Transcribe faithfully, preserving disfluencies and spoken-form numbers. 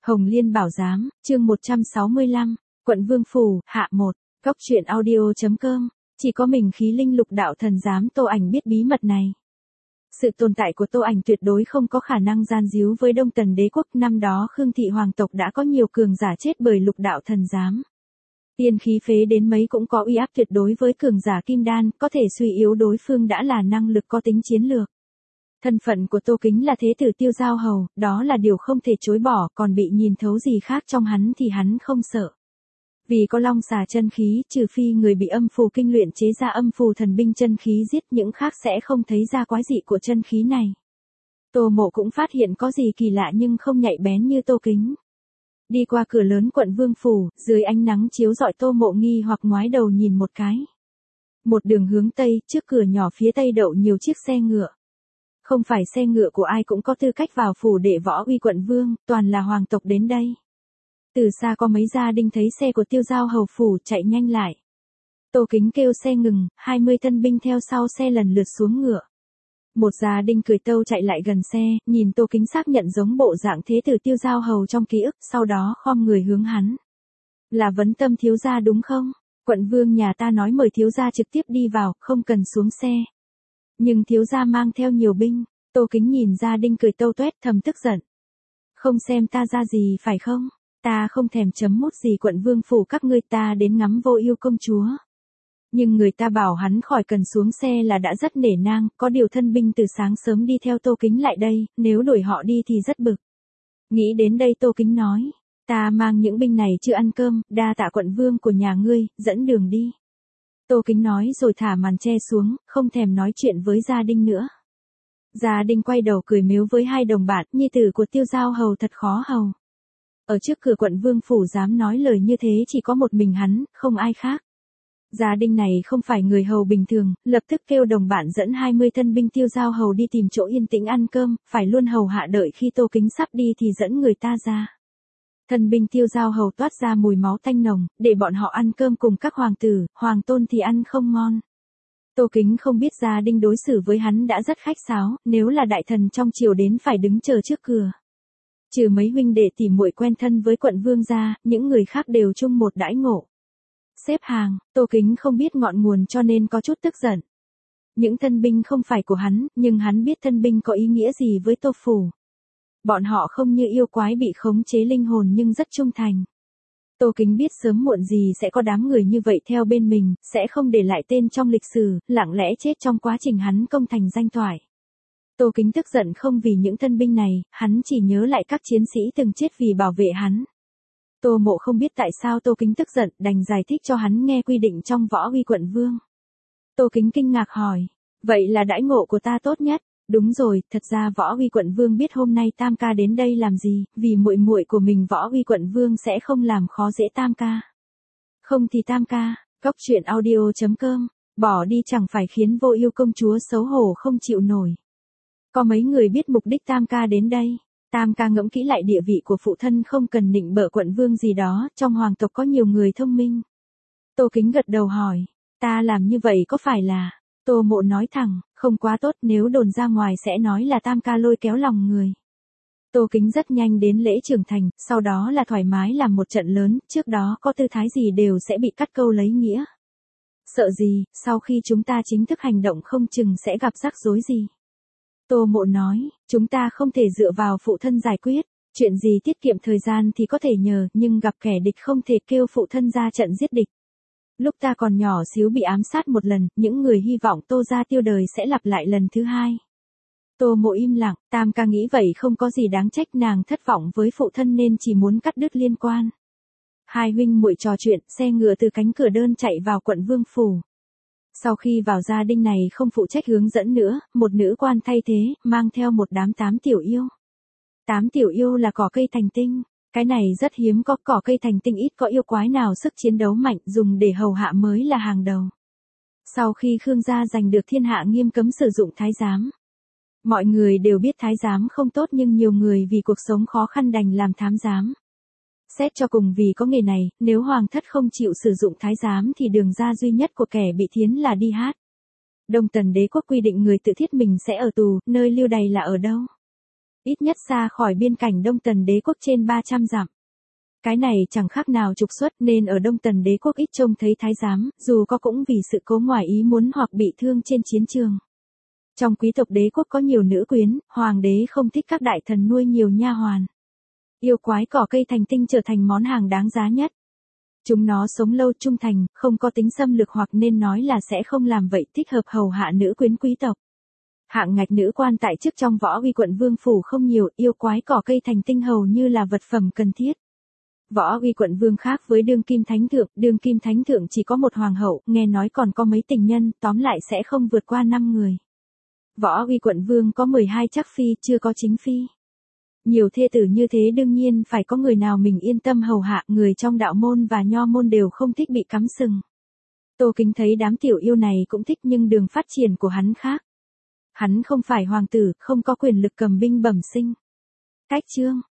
Hồng Liên Bảo Giám, chương một trăm sáu mươi lăm, Quận Vương Phủ, hạ một, góc truyện audio.com, chỉ có mình khí linh lục đạo thần giám Tô Ảnh biết bí mật này. Sự tồn tại của Tô Ảnh tuyệt đối không có khả năng gian díu với Đông Tần đế quốc, năm đó Khương thị hoàng tộc đã có nhiều cường giả chết bởi lục đạo thần giám. Tiên khí phế đến mấy cũng có uy áp tuyệt đối với cường giả kim đan, có thể suy yếu đối phương đã là năng lực có tính chiến lược. Thân phận của Tô Kính là thế tử Tiêu Giao Hầu, đó là điều không thể chối bỏ, còn bị nhìn thấu gì khác trong hắn thì hắn không sợ. Vì có long xà chân khí, trừ phi người bị âm phù kinh luyện chế ra âm phù thần binh chân khí giết, những khác sẽ không thấy ra quái dị của chân khí này. Tô Mộ cũng phát hiện có gì kỳ lạ nhưng không nhạy bén như Tô Kính. Đi qua cửa lớn quận Vương Phủ, dưới ánh nắng chiếu rọi Tô Mộ nghi hoặc ngoái đầu nhìn một cái. Một đường hướng Tây, trước cửa nhỏ phía Tây đậu nhiều chiếc xe ngựa. Không phải xe ngựa của ai cũng có tư cách vào phủ để võ uy quận vương, toàn là hoàng tộc đến đây. Từ xa có mấy gia đình thấy xe của Tiêu Giao Hầu phủ chạy nhanh lại. Tô Kính kêu xe ngừng, hai mươi thân binh theo sau xe lần lượt xuống ngựa. Một gia đình cười tâu chạy lại gần xe, nhìn Tô Kính xác nhận giống bộ dạng thế tử Tiêu Giao Hầu trong ký ức, sau đó khom người hướng hắn. Là Vấn Tâm thiếu gia đúng không? Quận vương nhà ta nói mời thiếu gia trực tiếp đi vào, không cần xuống xe. Nhưng thiếu gia mang theo nhiều binh. Tô Kính nhìn gia đình cười tâu tuét thầm tức giận. Không xem ta ra gì phải không? Ta không thèm chấm mút gì quận vương phủ các ngươi, ta đến ngắm Vô Ưu công chúa. Nhưng người ta bảo hắn khỏi cần xuống xe là đã rất nể nang, có điều thân binh từ sáng sớm đi theo Tô Kính lại đây, nếu đuổi họ đi thì rất bực. Nghĩ đến đây Tô Kính nói, ta mang những binh này chưa ăn cơm, đa tạ quận vương của nhà ngươi, dẫn đường đi. Tô Kính nói rồi thả màn che xuống, không thèm nói chuyện với gia đình nữa. Gia đình quay đầu cười mếu với hai đồng bạn, nhi tử của Tiêu Giao Hầu thật khó hầu. Ở trước cửa quận Vương Phủ dám nói lời như thế chỉ có một mình hắn, không ai khác. Gia đình này không phải người hầu bình thường, lập tức kêu đồng bạn dẫn hai mươi thân binh Tiêu Giao Hầu đi tìm chỗ yên tĩnh ăn cơm, phải luôn hầu hạ đợi khi Tô Kính sắp đi thì dẫn người ta ra. Thân binh Tiêu Giao Hầu toát ra mùi máu tanh nồng, để bọn họ ăn cơm cùng các hoàng tử, hoàng tôn thì ăn không ngon. Tô Kính không biết gia đình đối xử với hắn đã rất khách sáo, nếu là đại thần trong triều đến phải đứng chờ trước cửa. Trừ mấy huynh đệ tỉ muội quen thân với quận vương gia, những người khác đều chung một đãi ngộ. Xếp hàng, Tô Kính không biết ngọn nguồn cho nên có chút tức giận. Những thân binh không phải của hắn, nhưng hắn biết thân binh có ý nghĩa gì với Tô Phủ. Bọn họ không như yêu quái bị khống chế linh hồn nhưng rất trung thành. Tô Kính biết sớm muộn gì sẽ có đám người như vậy theo bên mình, sẽ không để lại tên trong lịch sử, lặng lẽ chết trong quá trình hắn công thành danh toại. Tô Kính tức giận không vì những thân binh này, hắn chỉ nhớ lại các chiến sĩ từng chết vì bảo vệ hắn. Tô Mộ không biết tại sao Tô Kính tức giận, đành giải thích cho hắn nghe quy định trong võ uy quận vương. Tô Kính kinh ngạc hỏi, vậy là đãi ngộ của ta tốt nhất? Đúng rồi, thật ra võ uy quận vương biết hôm nay Tam ca đến đây làm gì, vì muội muội của mình võ uy quận vương sẽ không làm khó dễ Tam ca. Không thì Tam ca, góc truyện audio.com, bỏ đi chẳng phải khiến Vô Ưu công chúa xấu hổ không chịu nổi. Có mấy người biết mục đích Tam ca đến đây. Tam ca ngẫm kỹ lại địa vị của phụ thân không cần nịnh bợ quận vương gì đó, trong hoàng tộc có nhiều người thông minh. Tô Kính gật đầu hỏi, ta làm như vậy có phải là... Tô Mộ nói thẳng, không quá tốt, nếu đồn ra ngoài sẽ nói là Tam ca lôi kéo lòng người. Tô Kính rất nhanh đến lễ trưởng thành, sau đó là thoải mái làm một trận lớn, trước đó có tư thái gì đều sẽ bị cắt câu lấy nghĩa. Sợ gì, sau khi chúng ta chính thức hành động không chừng sẽ gặp rắc rối gì. Tô Mộ nói, chúng ta không thể dựa vào phụ thân giải quyết, chuyện gì tiết kiệm thời gian thì có thể nhờ, nhưng gặp kẻ địch không thể kêu phụ thân ra trận giết địch. Lúc ta còn nhỏ xíu bị ám sát một lần, những người hy vọng Tô gia tiêu đời sẽ lặp lại lần thứ hai. Tô Mộ im lặng, Tam ca nghĩ vậy không có gì đáng trách, nàng thất vọng với phụ thân nên chỉ muốn cắt đứt liên quan. Hai huynh muội trò chuyện, xe ngựa từ cánh cửa đơn chạy vào quận Vương Phủ. Sau khi vào gia đình này không phụ trách hướng dẫn nữa, một nữ quan thay thế, mang theo một đám tám tiểu yêu. Tám tiểu yêu là cỏ cây thành tinh. Cái này rất hiếm có, cỏ cây thành tinh ít có yêu quái nào sức chiến đấu mạnh, dùng để hầu hạ mới là hàng đầu. Sau khi Khương gia giành được thiên hạ nghiêm cấm sử dụng thái giám. Mọi người đều biết thái giám không tốt nhưng nhiều người vì cuộc sống khó khăn đành làm thám giám. Xét cho cùng vì có nghề này, nếu hoàng thất không chịu sử dụng thái giám thì đường ra duy nhất của kẻ bị thiến là đi hát. Đông Tần đế quốc quy định người tự thiết mình sẽ ở tù, nơi lưu đày là ở đâu? ít nhất xa khỏi biên cảnh Đông Tần đế quốc trên ba trăm dặm. Cái này chẳng khác nào trục xuất, nên ở Đông Tần đế quốc ít trông thấy thái giám, dù có cũng vì sự cố ngoài ý muốn hoặc bị thương trên chiến trường. Trong quý tộc đế quốc có nhiều nữ quyến, hoàng đế không thích các đại thần nuôi nhiều nha hoàn. Yêu quái cỏ cây thành tinh trở thành món hàng đáng giá nhất. Chúng nó sống lâu trung thành, không có tính xâm lược hoặc nên nói là sẽ không làm vậy, thích hợp hầu hạ nữ quyến quý tộc. Hạng ngạch nữ quan tại chức trong Võ Uy quận vương phủ không nhiều, yêu quái cỏ cây thành tinh hầu như là vật phẩm cần thiết. Võ Uy quận vương khác với đương kim thánh thượng, đương kim thánh thượng chỉ có một hoàng hậu, nghe nói còn có mấy tình nhân, tóm lại sẽ không vượt qua năm người. Võ Uy quận vương có mười hai trắc phi, chưa có chính phi. Nhiều thê tử như thế đương nhiên phải có người nào mình yên tâm hầu hạ, người trong đạo môn và nho môn đều không thích bị cắm sừng. Tô Kính thấy đám tiểu yêu này cũng thích nhưng đường phát triển của hắn khác. Hắn không phải hoàng tử, không có quyền lực cầm binh bẩm sinh. Cách chương